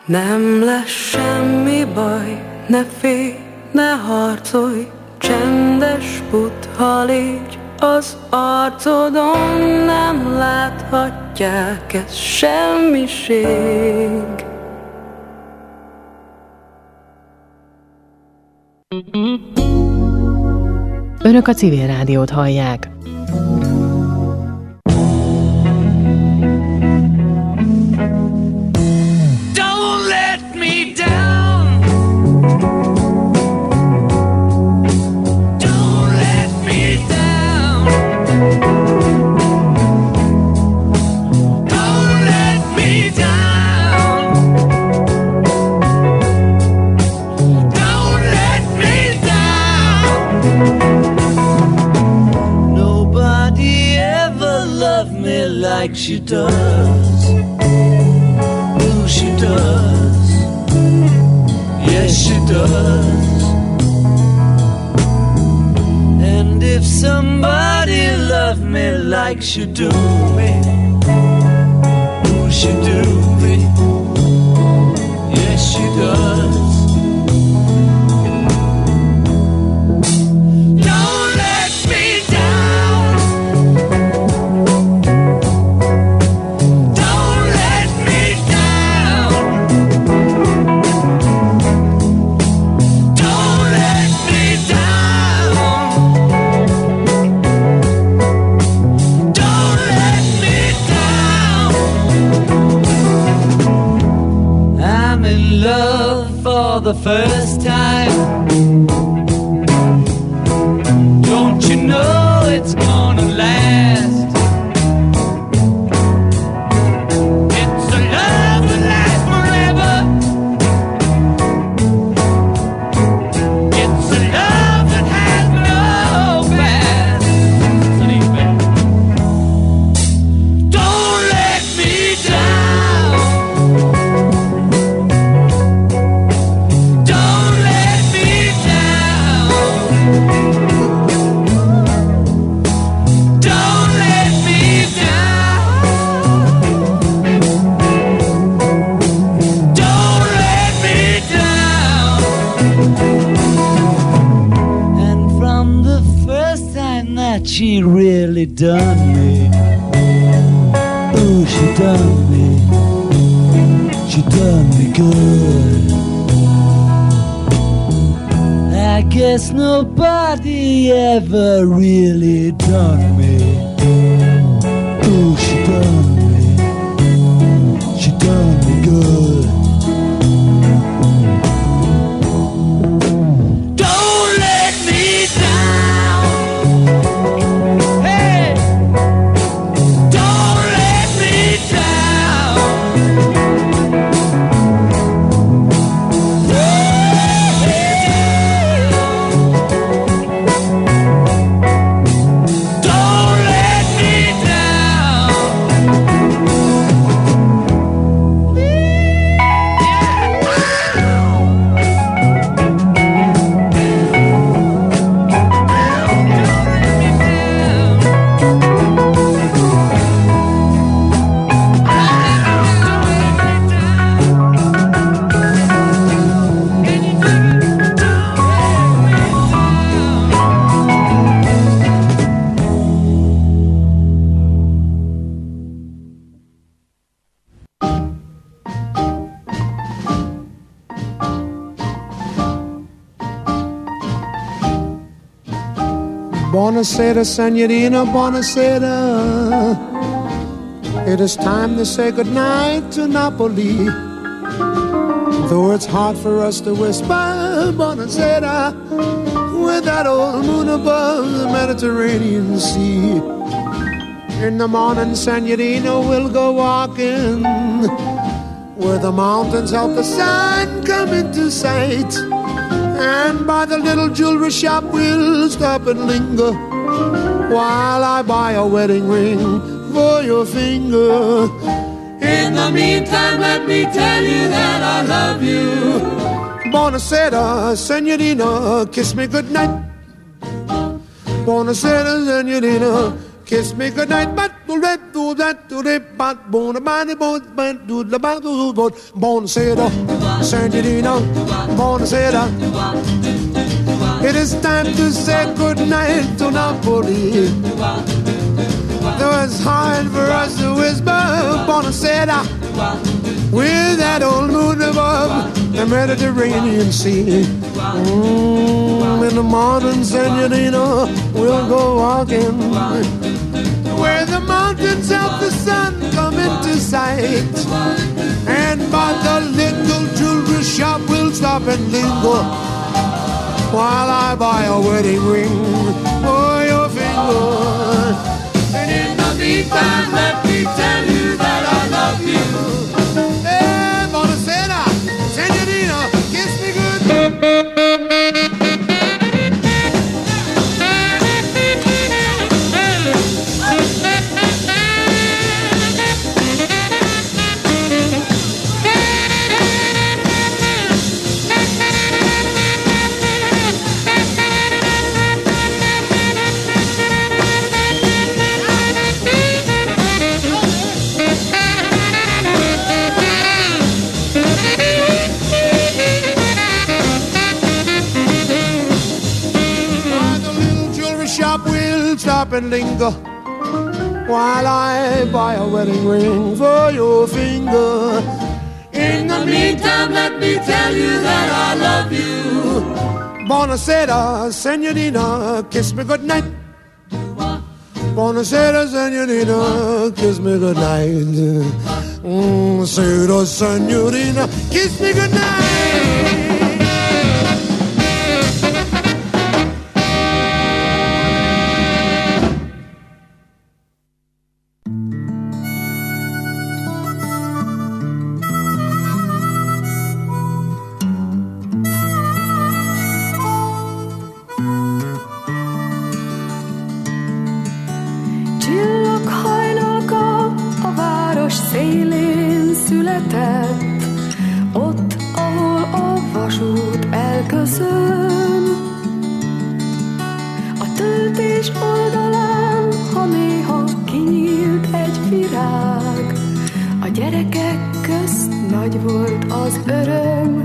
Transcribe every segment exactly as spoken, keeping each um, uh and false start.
Nem lesz semmi baj, ne félj, ne harcolj, csendes butha légy, az arcodon nem láthatják, ez semmiség. Önök a Civil Rádiót hallják. Like she does, ooh, she does, yes, she does. And if somebody loved me like she do me, ooh, she do me, yes, she does. The first time, don't you know it's gonna last? It's a love that lasts forever. It's a love that has no past. Don't let me down. She really done me. Ooh, she done me. She done me good. I guess nobody ever really done me. Ooh, she done me. She done me good. Don't let me down. Buonasera, Signorina, buonasera. It is time to say goodnight to Napoli. Though it's hard for us to whisper buonasera with that old moon above the Mediterranean Sea. In the morning, Signorina, we'll go walking where the mountains help the sun come into sight. And by the little jewelry shop we'll stop and linger while I buy a wedding ring for your finger. In the meantime, let me tell you that I love you. Buonasera, Signorina, kiss me goodnight. Buonasera, Signorina, kiss me goodnight. But do that, do that, do that, but bone, body, bone, but do the back, do the bone, say the Senorita, bone, say the. It is time to say goodnight to Napoli. Though it's hard for us to whisper, bone, say the. With that old moon above the Mediterranean Sea. Mm, in the morning, Senorita, we'll go walking where the mountains of the sun come into sight. And by the little jewelry shop we'll stop and linger while I buy a wedding ring for your finger. And in the meantime, let me tell you that I love you. Hey, Bonacera, Senorita, kiss me good. Stop and linger while I buy a wedding ring for your finger. In the meantime, let me tell you that I love you. Buonasera, Senorita, kiss me goodnight. Buonasera, Senorita, kiss me goodnight. Mm, Sera, Senorita, kiss me goodnight. Ott, ahol a vasút elköszön, a töltés oldalán, ha néha kinyílt egy virág, a gyerekek közt nagy volt az öröm.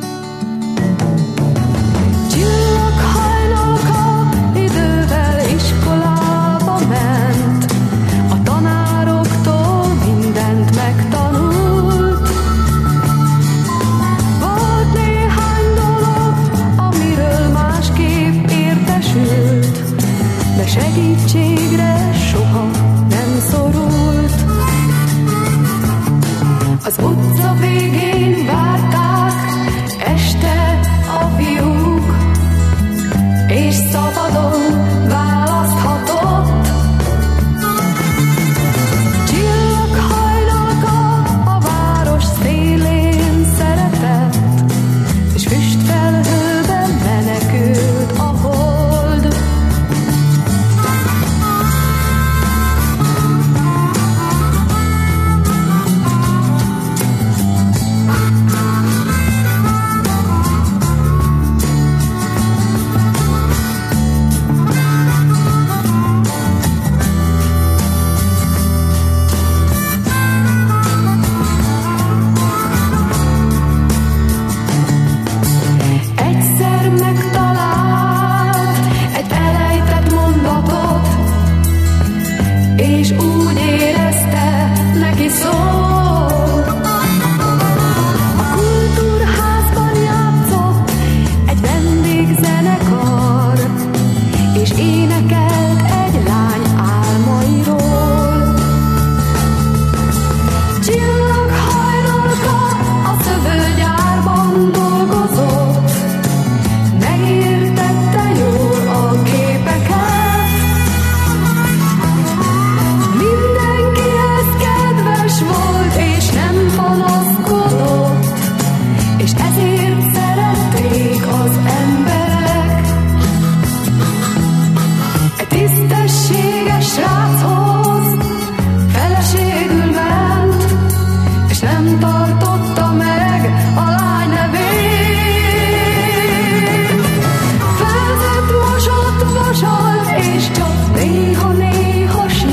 Csillaghajnalka idővel iskolába ment, a tanároktól mindent megtanult. De segítségre soha nem szorult. Az utca végén várták este a fiúk, és szabadon választhatott. Csillaghajnalka a város szélén szeretett, és füstfelhőben menekült a hold. Néha-néha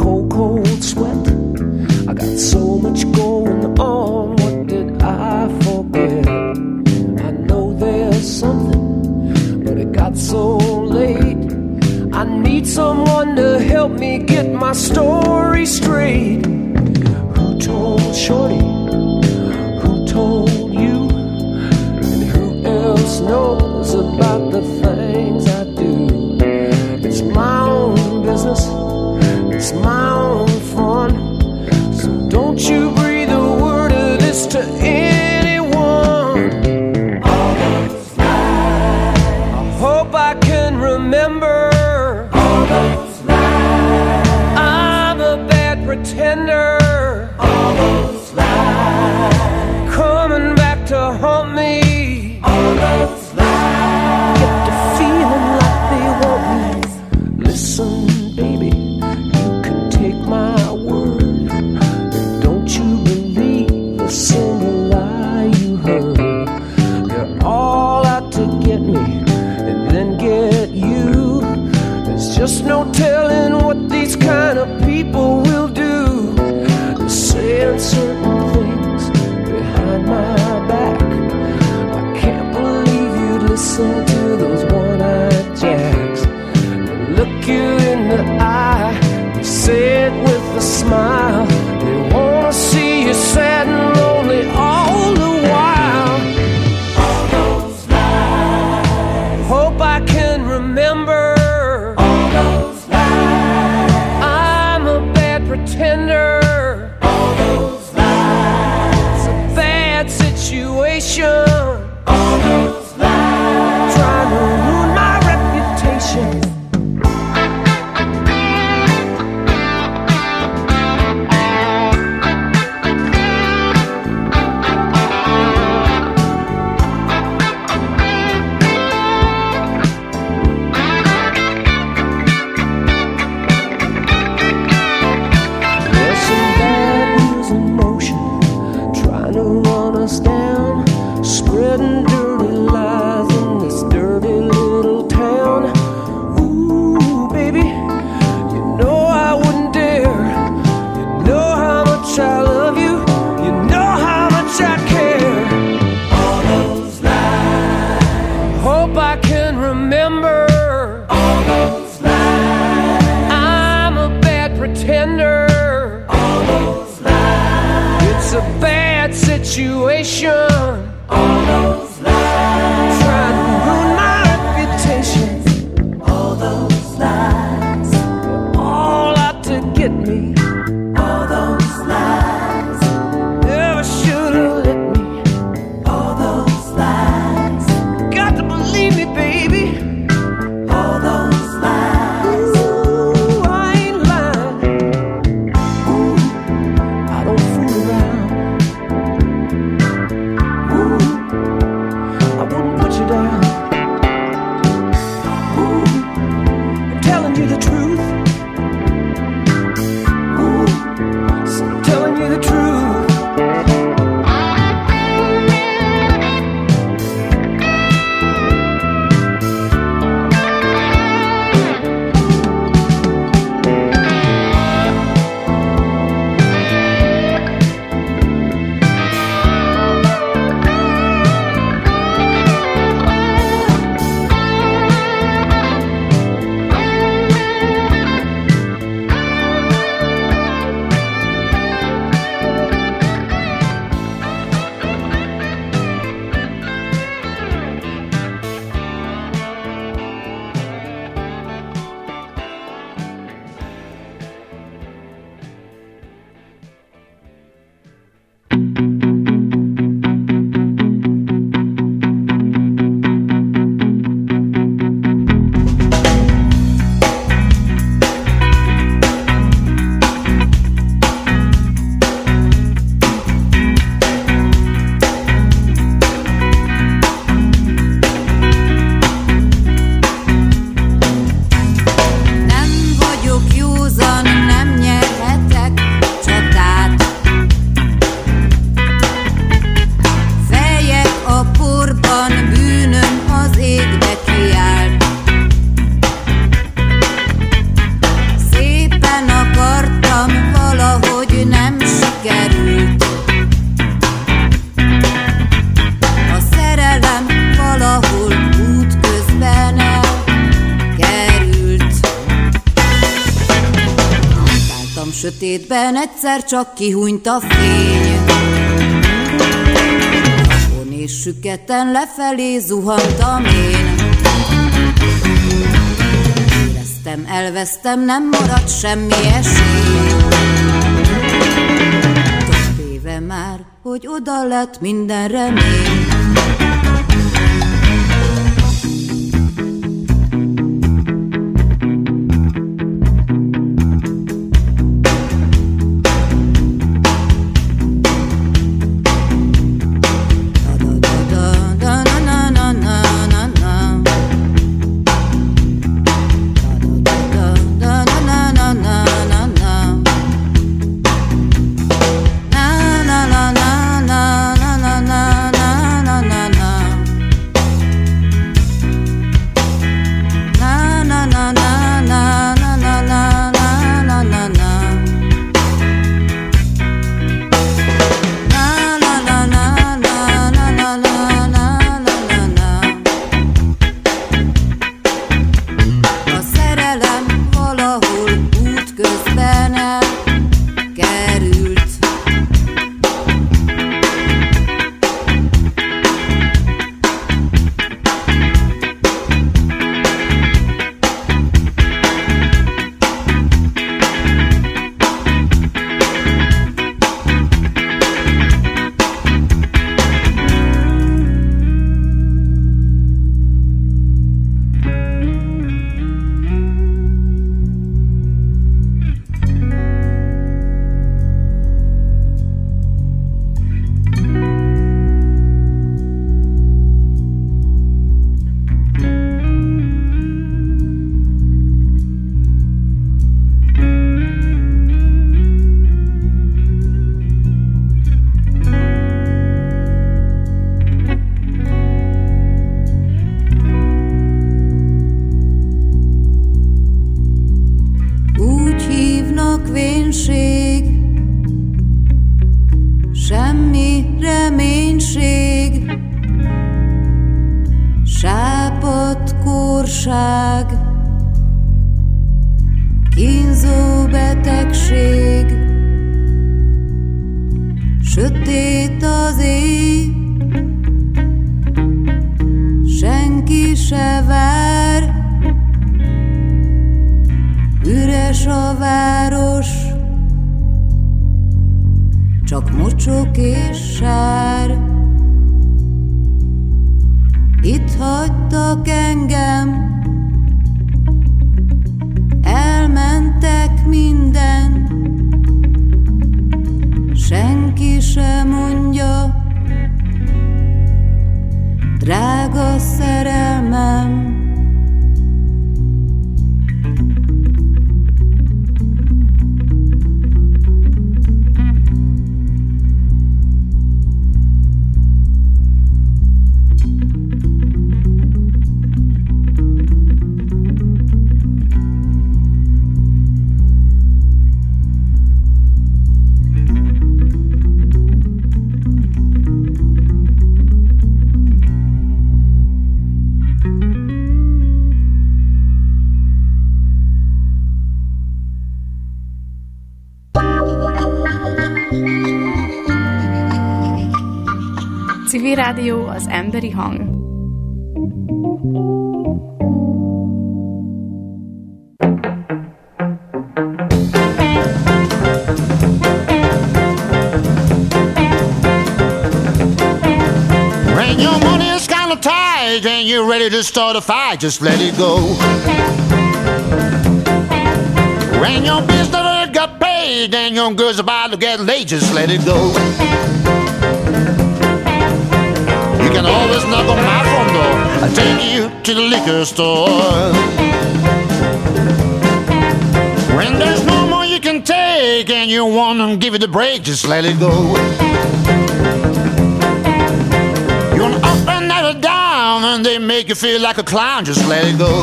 cold, cold sweat. I got so much going on. What did I forget? I know there's something, but it got so late. I need someone to help me get my story straight. Who told Shorty? Who told you? And who else knows about the things I do? It's my own business, it's my own fun. So don't you breathe a word of this to anyone. All those lies, I hope I can remember. All those lies, I'm a bad pretender. All those lies, coming back to haunt me. All those lies, get the feeling like they want me. Listen, baby, you can take my word, and don't you believe a single lie you heard. They're all out to get me and then get you. There's just no telling what these kind of people will do. They're saying certain things behind my back. I can't believe you'd listen to those one-eyed jacks. They look you in the eye, they say it with a smile. They wanna see you sad and lonely all the while. All those lies, hope I can remember. All those lies, I'm a bad pretender. All those lies, it's a bad situation. All those lies, trying to ruin my reputation. There's some bad news in motion, trying to run us down, spreading dirty lies in this dirty little town. Ooh, baby, you know I wouldn't dare. You know how much I love you, you know how much I care. All those lies, hope I can remember. All those lies, I'm a bad pretender. All those lies, it's a bad situation. All those lies, trying to ruin my reputation. All those lies, all out to get me. All those lies, never should have let me. All those lies, got to believe me, baby. All those lies, ooh, I ain't lying. Ooh, I don't fool around. Ooh, I wouldn't put you down. Ooh, I'm telling you the truth. Ooh, so I'm telling you the truth. magam sötétben, egyszer csak kihúnyt a fény. Vakon és süketen lefelé zuhantam én. Éreztem, elvesztem, nem maradt semmi esély. Több éve már, hogy oda lett minden remény. Civil Rádió, az emberi hang. When your money is kind of tight and you're ready to start a fight, just let it go. When your business got paid and your girl's about to get late, just let it go. You can always knock on my front door. I'll take you to the liquor store. When there's no more you can take and you wanna give it a break, just let it go. You wanna up and never down and they make you feel like a clown, just let it go.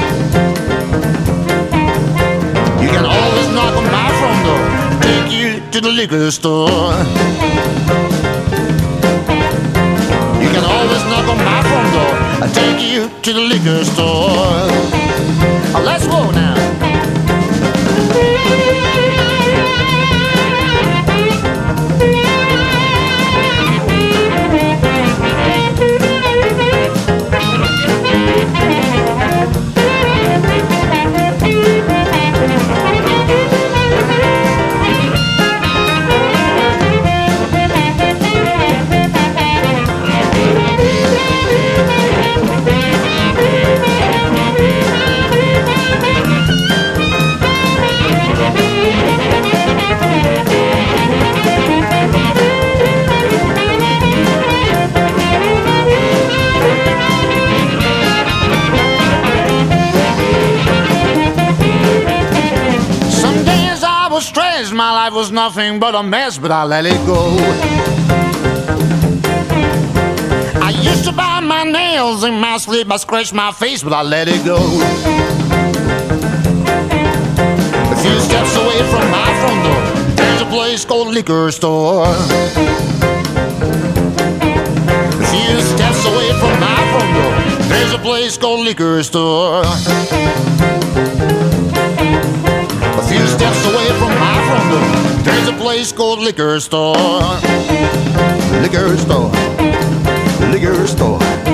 You can always knock on my front door. I'll take you to the liquor store. You can always knock on my front door. I'll take you to the liquor store. Oh, let's go now. was stressed, my life was nothing but a mess, but I let it go. I used to bite my nails in my sleep, I scratched my face, but I let it go. A few steps away from my front door, there's a place called liquor store. A few steps away from my front door, there's a place called liquor store. A few steps away from my front door, there's a place called liquor store. Liquor store, liquor store,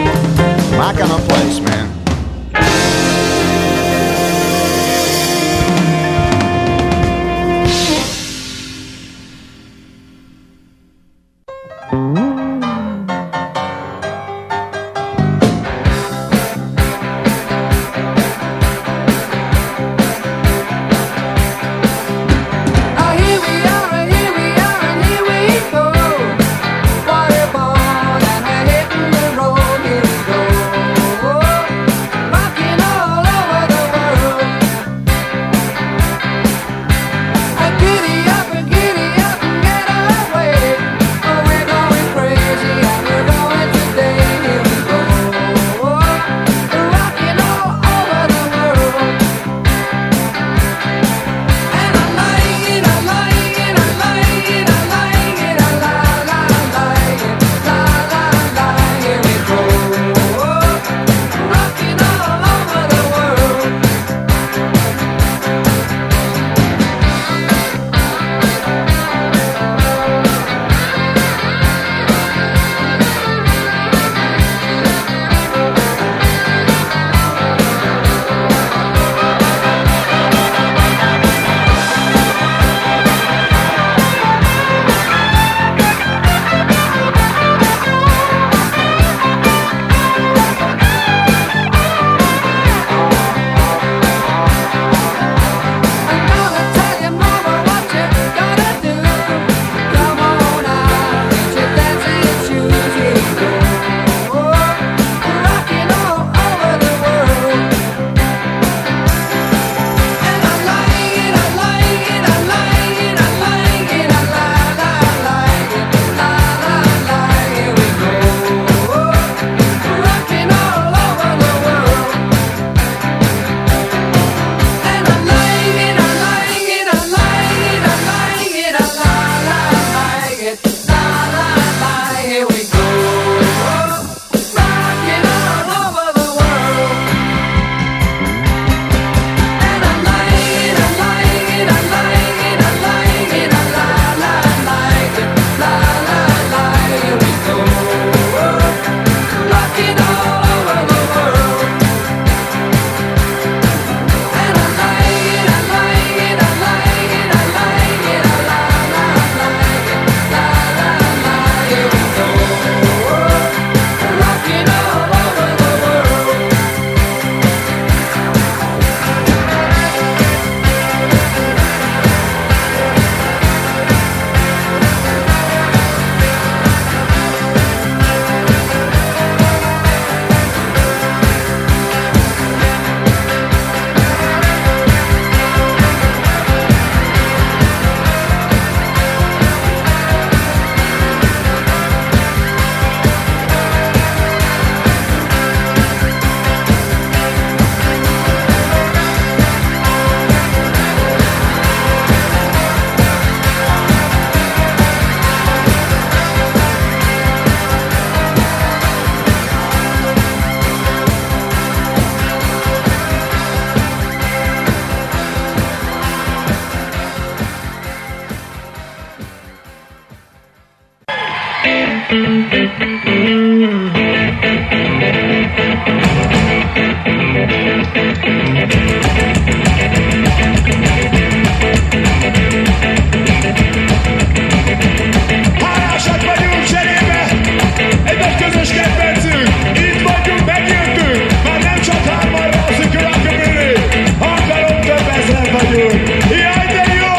my kind of place, man.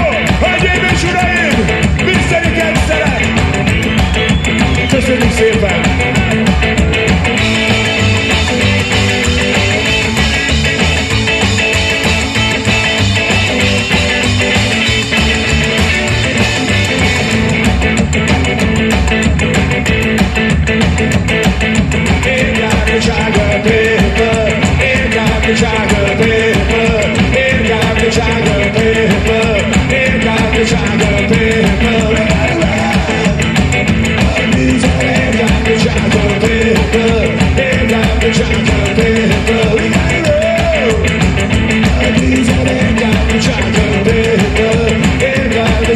Köszönjük szépen!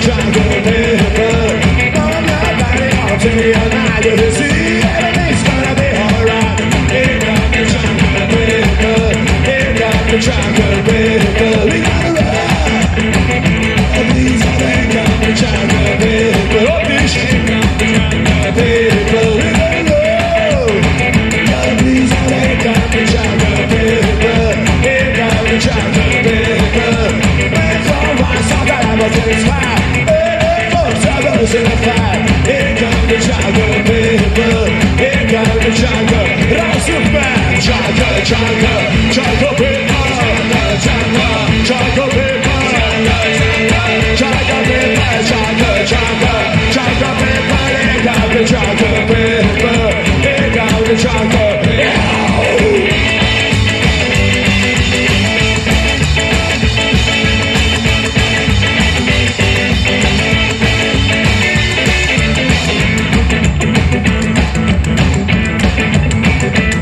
jungle paper. On your body, I'll tell you now you see everything's gonna be alright. Here comes the jungle paper. Here comes the jungle paper. We gotta run. Please, here comes the jungle paper. Oh, this here comes the jungle paper. We gotta go. Please, here comes the jungle paper. Here comes the jungle paper. Let's all rise up and everything's fine. Hey, folks, I'm losing the fight. Here comes the jungle paper. Here comes the jungle. Rise up back. Jungle, jungle, jungle paper. Jungle, jungle paper. Jungle paper, jungle, jungle, jungle paper. Here comes the jungle paper. Here comes the jungle.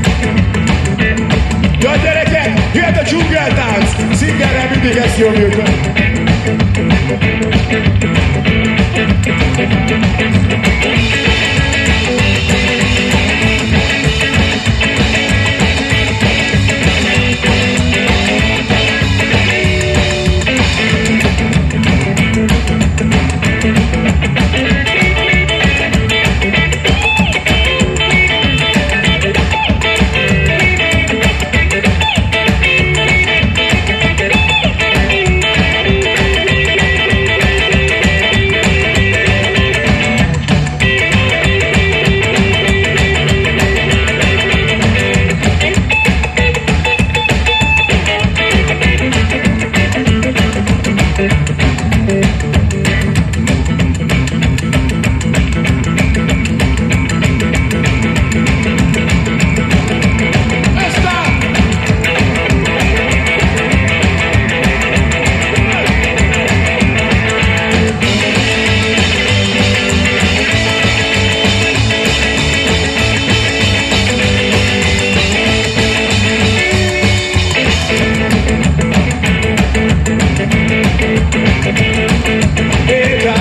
Jó gyerekek, jöhet a dzsungel tánc! Sziggerrel mindig ezt jól működik.